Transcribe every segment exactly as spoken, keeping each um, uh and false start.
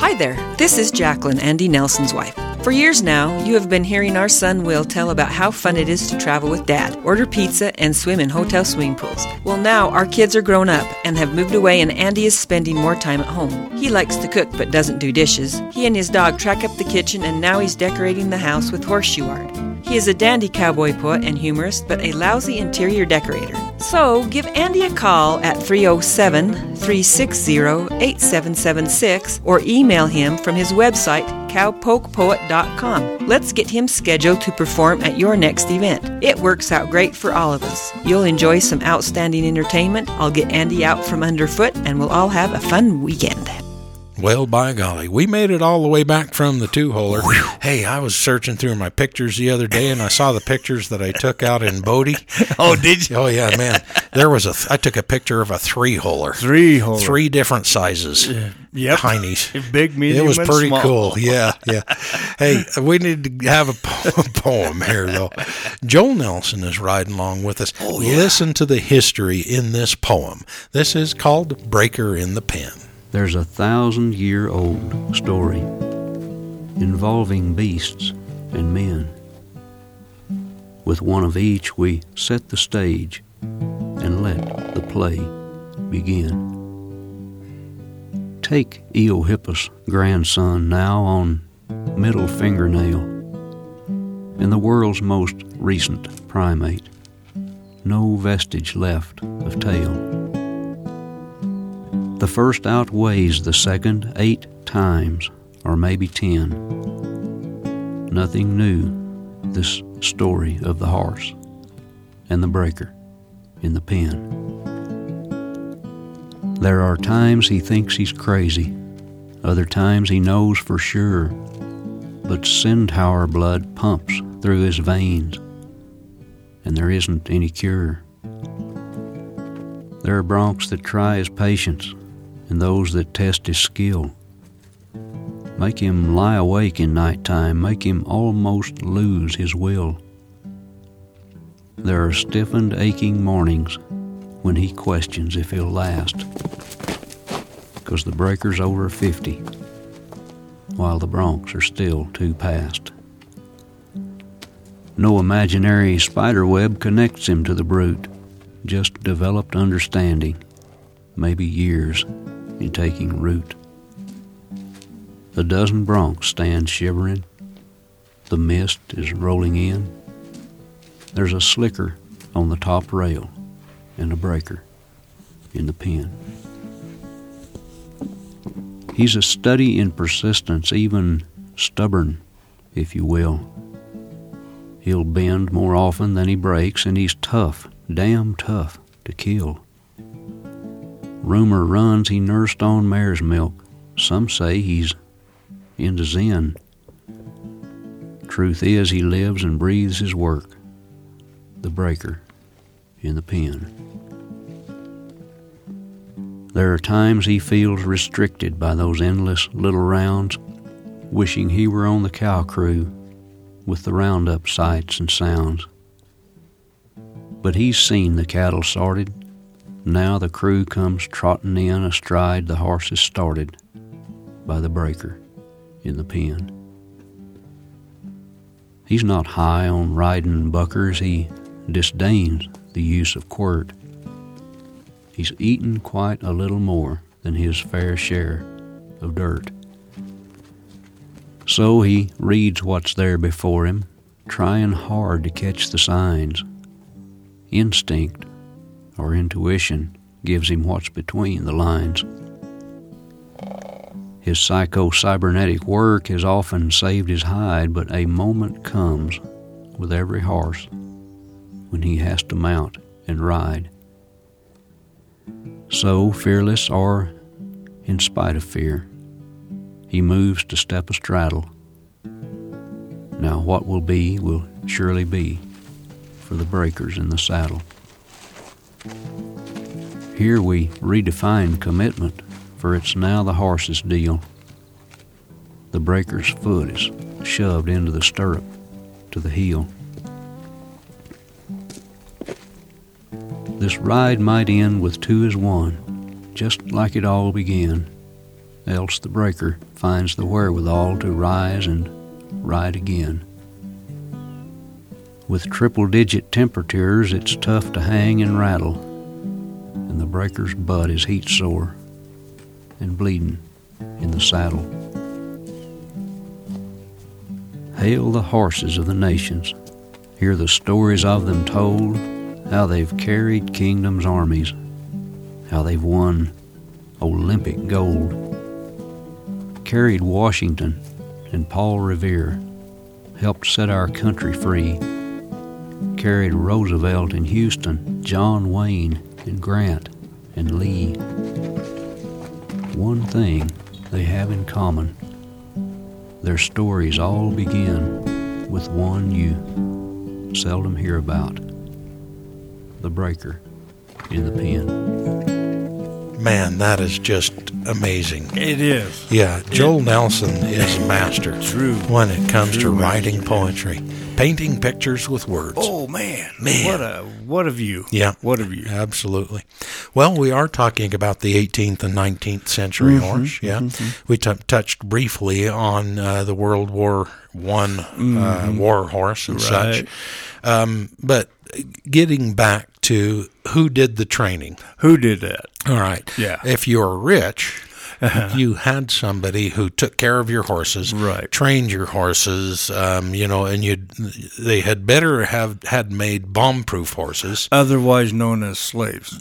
Hi there, this is Jacqueline, Andy Nelson's wife. For years now, you have been hearing our son Will tell about how fun it is to travel with Dad, order pizza, and swim in hotel swimming pools. Well, now our kids are grown up and have moved away, and Andy is spending more time at home. He likes to cook but doesn't do dishes. He and his dog track up the kitchen, and now he's decorating the house with horseshoe art. He is a dandy cowboy poet and humorist, but a lousy interior decorator. So, give Andy a call at three oh seven, three six zero, eight seven seven six or email him from his website, cowpoke poet dot com. Let's get him scheduled to perform at your next event. It works out great for all of us. You'll enjoy some outstanding entertainment, I'll get Andy out from underfoot, and we'll all have a fun weekend. Well, by golly, we made it all the way back from the two-holer. Hey, I was searching through my pictures the other day, and I saw the pictures that I took out in Bodie. Oh, did you? Oh, yeah, man. There was a. Th- I took a picture of a three-holer. Three-holer. Three different sizes. Uh, yep. Heinies. Big, medium, It was and pretty small. cool. Yeah, yeah. Hey, we need to have a po- poem here, though. Joel Nelson is riding along with us. Oh, yeah. Listen to the history in this poem. This is called Breaker in the Pen. There's a thousand-year-old story involving beasts and men. With one of each, we set the stage and let the play begin. Take Eohippus' grandson now on middle fingernail, and the world's most recent primate. No vestige left of tail. The first outweighs the second eight times, or maybe ten. Nothing new, this story of the horse and the breaker in the pen. There are times he thinks he's crazy, other times he knows for sure, but centaur blood pumps through his veins, and there isn't any cure. There are broncs that try his patience, and those that test his skill. Make him lie awake in nighttime, make him almost lose his will. There are stiffened, aching mornings when he questions if he'll last, 'cause the breaker's over fifty, while the broncs are still two past. No imaginary spiderweb connects him to the brute, just developed understanding, maybe years in taking root. A dozen broncs stand shivering. The mist is rolling in. There's a slicker on the top rail and a breaker in the pen. He's a study in persistence, even stubborn, if you will. He'll bend more often than he breaks, and he's tough, damn tough to kill. Rumor runs he nursed on mare's milk. Some say he's into Zen. Truth is, he lives and breathes his work. The breaker in the pen. There are times he feels restricted by those endless little rounds, wishing he were on the cow crew with the roundup sights and sounds. But he's seen the cattle sorted. Now the crew comes trotting in astride the horses started by the breaker in the pen. He's not high on riding buckers. He disdains the use of quirt. He's eaten quite a little more than his fair share of dirt. So he reads what's there before him, trying hard to catch the signs. Instinct or intuition gives him what's between the lines. His psycho-cybernetic work has often saved his hide, but a moment comes with every horse when he has to mount and ride. So, fearless or in spite of fear, he moves to step astraddle. Now what will be will surely be for the breakers in the saddle. Here we redefine commitment, for it's now the horse's deal. The breaker's foot is shoved into the stirrup to the heel. This ride might end with two as one, just like it all began. else the breaker finds the wherewithal to rise and ride again. With triple-digit temperatures, it's tough to hang and rattle, and the breaker's butt is heat sore and bleeding in the saddle. Hail the horses of the nations, hear the stories of them told, how they've carried kingdoms' armies, how they've won Olympic gold, carried Washington and Paul Revere, helped set our country free, carried Roosevelt and Houston, John Wayne and Grant and Lee. One thing they have in common, their stories all begin with one you seldom hear about, the breaker in the pen. Man, that is just amazing. It is. Yeah, Joel Nelson is a master. True. When it comes True to writing master. poetry, painting pictures with words. Oh man, Man. what a what a view. Yeah. What a view. Absolutely. Well, we are talking about the eighteenth and nineteenth century Mm-hmm, horse. Yeah, we t- touched briefly on uh, the World War One uh, war horse and Mm-hmm. Right. such. Um, but getting back to who did the training. Who did that? All right. Yeah. If you're rich, you had somebody who took care of your horses, Right. trained your horses, um, you know, and you they had better have had made bomb-proof horses. Otherwise known as slaves.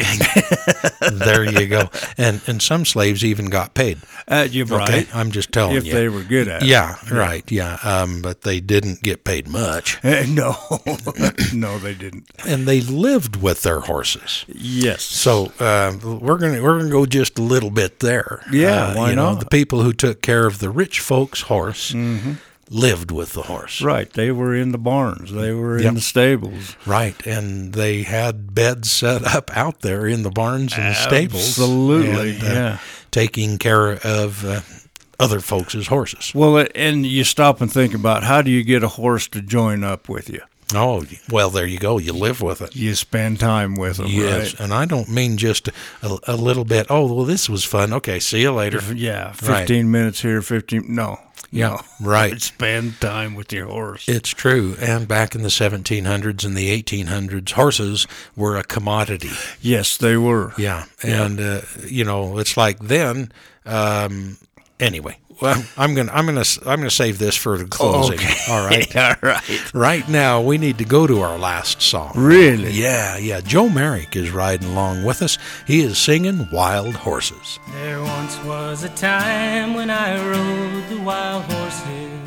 There you go. And and some slaves even got paid. Uh, you're Okay, right. I'm just telling If you. they were good at it. yeah, right, yeah. Um, but they didn't get paid much, Uh, no, no, they didn't. and they lived with their horses. Yes. So uh, we're gonna we're gonna go just a little bit there. Yeah, Uh, why you know, not? the people who took care of the rich folks' horse Mm-hmm. lived with the horse, Right. They were in the barns. They were Yep. in the stables. right, and they had beds set up out there in the barns and the stables, Absolutely. and, uh, Yeah. taking care of uh, other folks' horses. Well, and you stop and think about how do you get a horse to join up with you? Oh, well, there you go. You live with it. You spend time with them, Yes, right? and I don't mean just a, a little bit. Oh, well, this was fun. Okay, see you later. Yeah, fifteen minutes here, fifteen. No, Yeah, no. right. Spend time with your horse. It's true. And back in the seventeen hundreds and the eighteen hundreds, horses were a commodity. Yes, they were. Yeah, and uh, you know, it's like then. Um, anyway, well, I'm gonna, I'm gonna, I'm gonna save this for the closing. Okay. All right. All right. Right now, we need to go to our last song. Really? Yeah, yeah. Joe Merrick is riding along with us. He is singing Wild Horses. There once was a time when I rode the wild horses,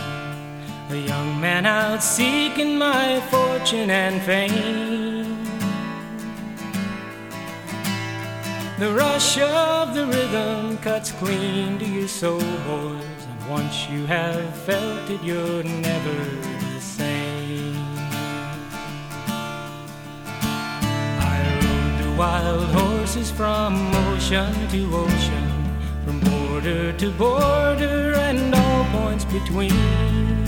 a young man out seeking my fortune and fame. The rush of the rhythm cuts clean to your soul, boys, and once you have felt it, you're never the same. I rode the wild horses from ocean to ocean, from border to border and all points between.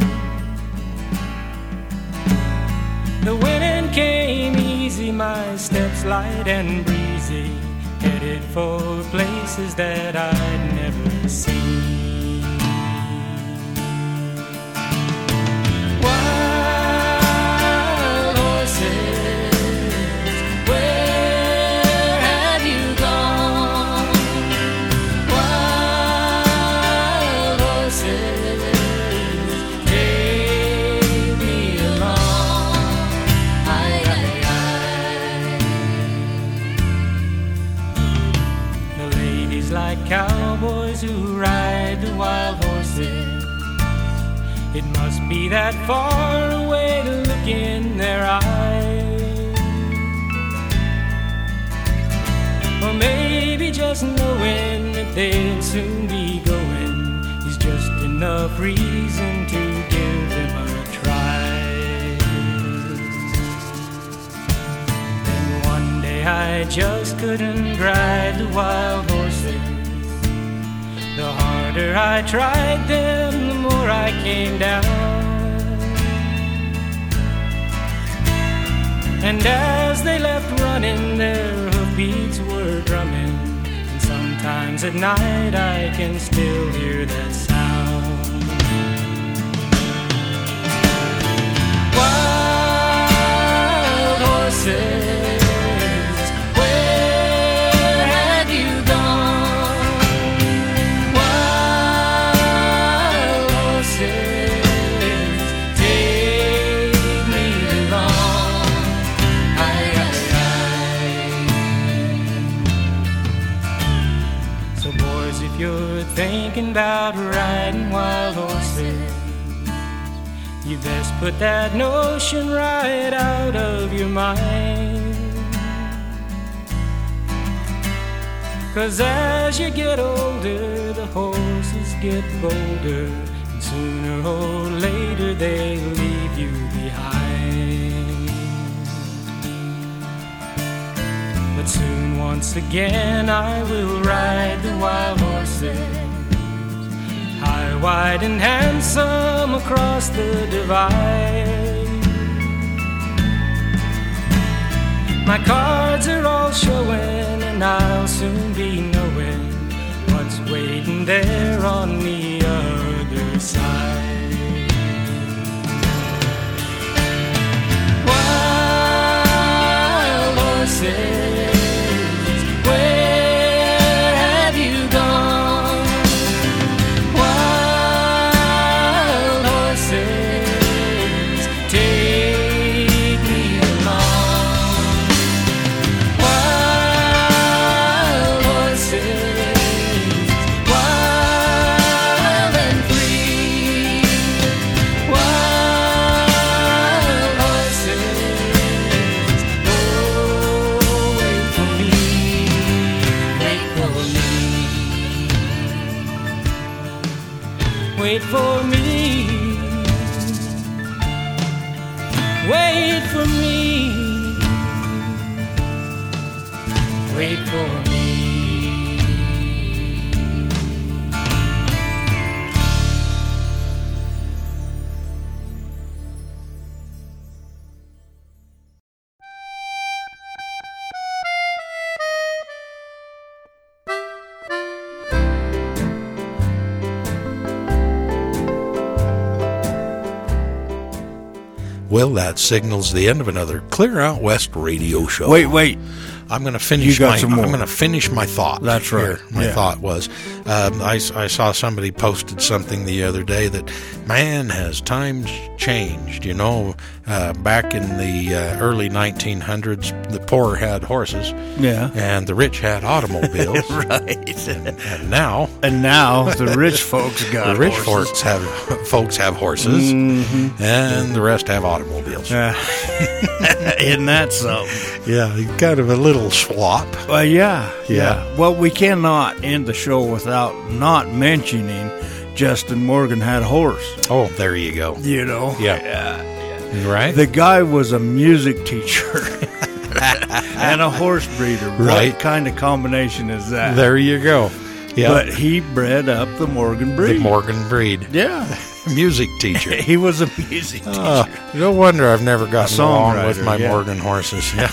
The winning came easy, my steps light and breezy, headed for places that I'd never seen. Wild horses, where have you gone? Wild horses, take me along. Aye, aye, aye. The ladies like cowboys who ride the wild horses. It must be that far away to look in their eyes, or maybe just knowing that they'll soon be going is just enough reason to give them a try. Then one day I just couldn't ride the wild horses. The harder I tried them, the more I came down. And as they left running, their hoofbeats were drumming, and sometimes sometimes at night I can still hear that sound. Wild horses, where have you gone? Wild horses, take me along. Aye, aye, aye. So boys, if you're thinking about riding wild horses, you best put that notion right out of your mind. 'Cause as you get older, the horses get bolder, and sooner or later they leave you behind. But soon once again I will ride the wild horses, high, wide, and handsome across the divide. My cards are all showing, and I'll soon be knowing what's waiting there on the other side. Wild horses, where have you gone? Wild horses, take me along. Wild horses, wild and free. Wild horses, oh, wait for me, wait for me. Wait for me, wait for me, wait for me. Well, that signals the end of another Clear Out West radio show. Wait, wait. I'm going to finish You got my. some more. I'm going to finish my thought. That's right. Here. My Yeah. thought was, um, I, I saw somebody posted something the other day that, man, has times changed. You know, uh, back in the uh, early nineteen hundreds, the poor had horses, Yeah. and the rich had automobiles. Right. and, and now And now the rich folks got the rich horses. folks have folks have horses, Mhm. and the rest have automobiles. Uh, isn't that something? Yeah, kind of a little swap. Well, yeah, Yeah. yeah. Well, we cannot end the show without not mentioning Justin Morgan had a horse. Oh, there you go. You know? Yeah. yeah. Right? The guy was a music teacher and a horse breeder. Right. What kind of combination is that? There you go. Yeah. But he bred up the Morgan breed. The Morgan breed. Yeah. Music teacher. He was a music teacher. Oh, no wonder I've never gotten along with songwriter, my yeah. Morgan horses. Yeah.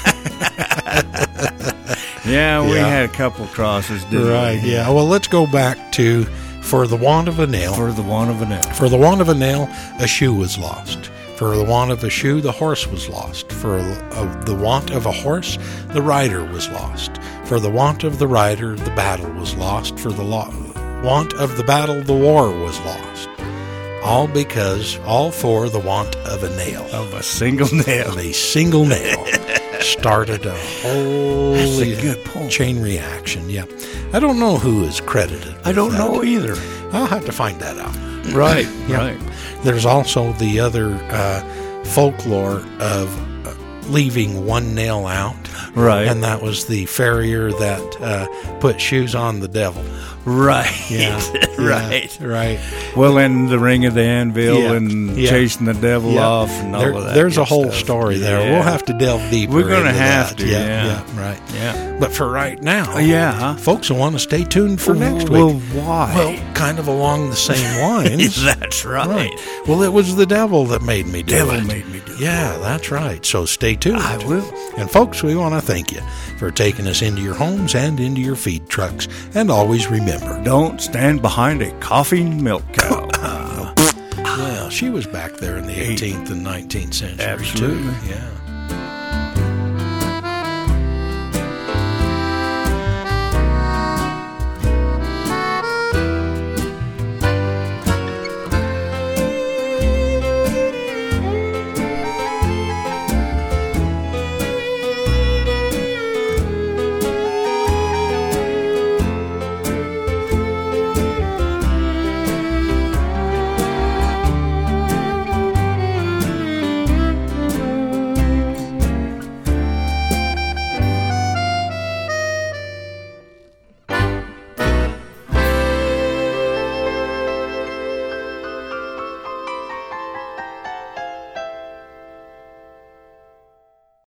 Yeah, we Yeah. had a couple crosses, didn't Right, we? yeah. Well, let's go back to For the Want of a Nail. For the want of a nail. For the want of a nail, a shoe was lost. For the want of a shoe, the horse was lost. For uh, the want of a horse, the rider was lost. For the want of the rider, the battle was lost. For the lo- want of the battle, the war was lost. All because, all for the want of a nail. Of a single nail. Of a single nail. Started a whole That's a good point. chain reaction. Yeah. I don't know who is credited. I don't with know that. either. I'll have to find that out. Right, Yeah. right. There's also the other uh, folklore of uh, leaving one nail out. Right. And that was the farrier that uh, put shoes on the devil. Right. Yeah. right. Yeah, right. Well, in the Ring of the Anvil Yeah, and yeah. chasing the devil Yeah. off and all There- of that. There's good a whole stuff. story there. Yeah. We'll have to delve deeper. We're gonna into have that. to, yeah. right. Yeah. But for right now, Oh, yeah, huh? folks will want to stay tuned for next Well, week. why? Well, kind of along the same lines. That's right. Right. Well, it was the devil that made me do Devil it. made me do it. Yeah, that's right. So stay tuned. I will. And folks, we want to thank you for taking us into your homes and into your feed trucks. And always remember, Don't stand behind a coughing milk cow. well, she was back there in the eighteenth and nineteenth century Absolutely. too. Yeah.